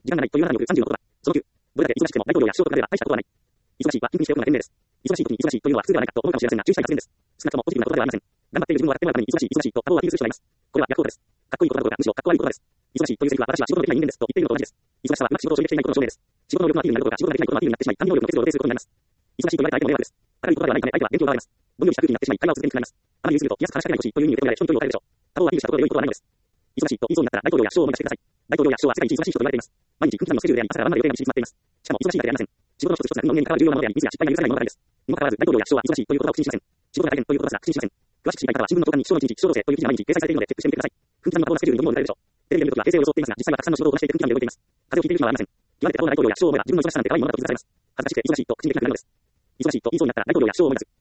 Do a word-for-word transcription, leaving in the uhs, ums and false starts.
時間がないという中におくさんじゅうの言葉。そのきゅう、どれだけ忙しくても大統領や首相と比べれば大したことはない。忙しいは緊急にしておくのが賢明です。忙しい時に忙しいというのは普通ではないかと思うかもしれませんが、注意したい発言です。少なくともポジティブな言葉ではありません。頑張っている自分を笑ってもらうために忙しい忙しいと多忙をアピールする人がいます。これは逆効果です。かっこいいことどころかむしろかっこ悪い言葉です。忙しいというセリフは私は仕事のできない人間ですと言っているのと同じです。忙しさはうまく仕事を処理できていないことの証明です。仕事能力のアピールになるどころか仕事ができないことのアピールになってしまい、管理能力の欠如を露呈することになります。忙しいと言われた相手も迷惑です。明るい言葉ではないため相手は勉強が割れます。どんよりした空気になってしまい会話を続けにくくなります。あまり言い過ぎると気安く話しかけないでほしいという意味で受け止められ人に距離を与えるでしょう。多忙をアピールしたところで良いことはないのです。忙しいと言いそうになったら大統領や首相を思い出してください。大統領や首相は世界一忙しい人と言われています。毎日分刻みのスケジュールであり、朝から晩まで予定が密集してしまっています。しかも忙しいだけではありません。仕事の一つ一つが運の運営に関わる重要なものであり、ミスや失敗が許されないものばかりです。にもかかわらず大統領や首相は忙しいという言葉を口にしません。仕事が大変という言葉すら口にしません。詳しく知りたい方は新聞の投函に首相の一日、首相動静という記事が毎日掲載されているのでチェックしてみてください。分刻みの多忙なスケジュールにどうも見られるでしょう。テレビを見るときは平静を装っていますが、実際はたくさんの仕事をこなしていて分刻みで動いています。風邪をひいている暇はありません。言われて過保護な大統領や首相を思えば自分の忙しさなんて可愛いものだと気づかされます。恥ずかしくて忙しいと口にできなくなるのです。忙しいと言いそうになったら大統領や首相を思い出す。